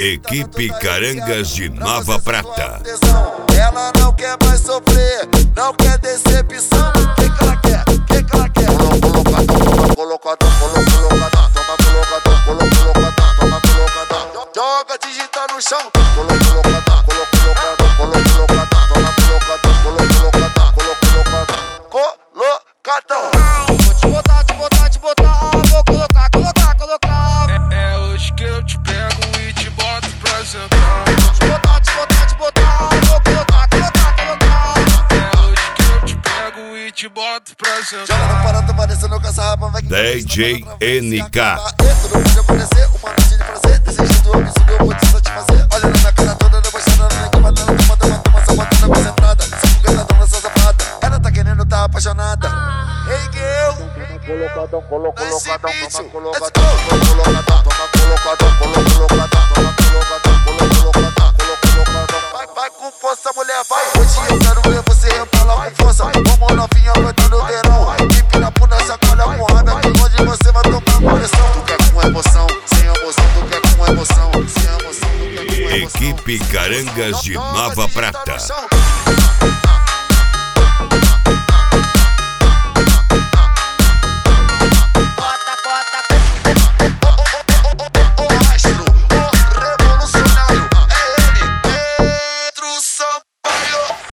Equipe Carangas de Nova Prata. Ela não quer mais sofrer, não quer decepção. O que ela quer? O que ela quer? Colocadão, colocadão, toma colocadão, colocadão, toma colocadão. Joga digital no chão. Colocadão, colocadão, colocadão, toma colocadão, colocadão, colocadão. Vou te botar, vou colocar. É hoje que eu te pego e te boto pra sentar. Te botar, vou colocar. É hoje que eu te pego e te boto pra sentar. Joga no parado, parecendo que essa rapa vai DJ NK. Todo mundo aparecer, uma noite de prazer. Desejo do absurdo, eu vou te satisfazer. Olha na minha cara toda, debochada, nem comandando, toma, só batendo a concentrada. Se foguetadão nessa safada, ela tá querendo, tá apaixonada. Ei, girl. Colocadão, colocadão, toma colocadão, vai com força, mulher, vai. Hoje eu quero ver você rebolar com força. Vamos novinha cantando o verão. Pipe na bunda, sacola com raba, que onde você vai tomar pressão. Tu quer com emoção, sem emoção, tu quer com emoção, sem emoção, tu quer com emoção. Equipe Carangas de Nova Prata.